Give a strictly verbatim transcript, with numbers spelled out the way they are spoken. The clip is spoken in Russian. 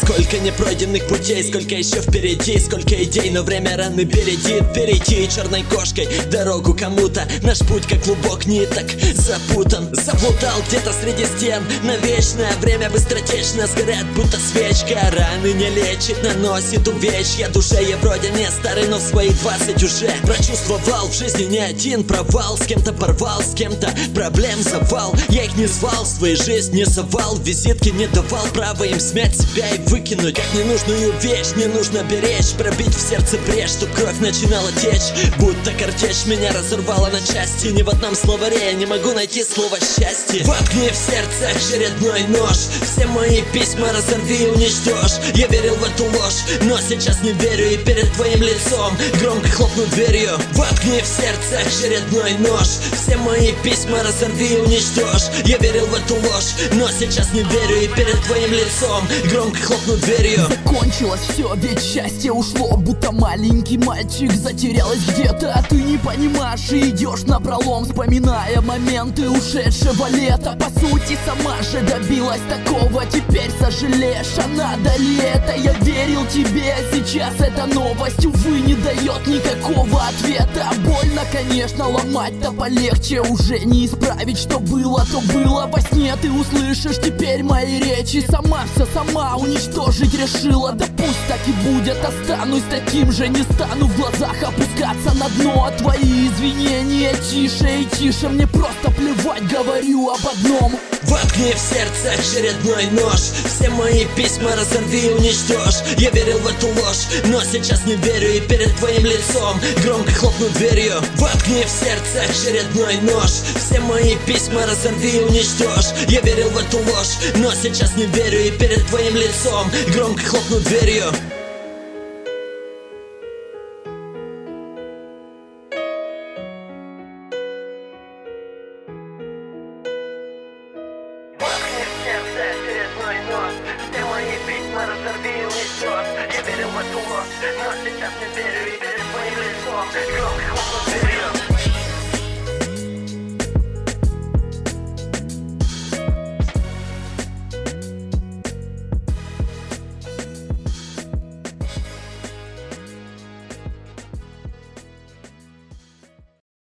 Сколько непройденных путей, сколько еще впереди, сколько идей, но время раны бередит. Перейти черной кошкой дорогу кому-то, наш путь как клубок ниток запутан. Заплутал где-то среди стен на вечное время, быстротечно сгорят, будто свечка. Раны не лечит, наносит увечья душе. Я вроде не старый, но в свои двадцать уже прочувствовал в жизни не один провал. С кем-то порвал, с кем-то проблем завал. Я их не звал, в свою жизнь не совал, визитки не давал права им смять себя и выкинуть как ненужную вещь. Не нужно беречь, пробить в сердце брешь, чтоб кровь начинала течь. Будто картечь меня разорвала на части. Ни в одном словаре я не могу найти слово счастье. Воткни в сердце очередной нож, все мои письма разорви и уничтожь. Я верил в эту ложь, но сейчас не верю, и перед твоим лицом громко хлопну дверью. Воткни в сердце очередной нож, все мои письма разорви и уничтожь. Я верил в эту ложь, но сейчас не верю, и перед твоим лицом громко хлопну дверью. Закончилось все, ведь счастье ушло, будто маленький мальчик затерялась где-то. А ты не понимаешь и идешь напролом, вспоминая моменты ушедшего лета. По сути, сама же добилась такого, теперь сожалеешь, а надо ли это? Я верил тебе, а сейчас эта новость, увы, не дает никакого ответа. Больно, конечно, ломать-то полегче, уже не исправить, что было, то было. Во сне ты услышишь теперь мои речи, сама все сама уничтожить решила. Да пусть так и будет, останусь таким же, не стану в глазах опускаться на дно. А твои извинения тише и тише, мне просто плевать, говорю об одном. Воткни в сердце очередной нож, все мои письма разорви и уничтожь. Я верил в эту ложь, но сейчас не верю, и перед твоим лицом громко хлопну дверью. Воткни в сердце очередной нож, все мои письма разорви и уничтожь. Я верил в эту ложь, но сейчас не верю, и перед твоим лицом громко хлопну дверью. Все мои письма разорви и уничтожь. Я верил в эту ложь, но сейчас не верю, и перед твоим лицом громко хлопну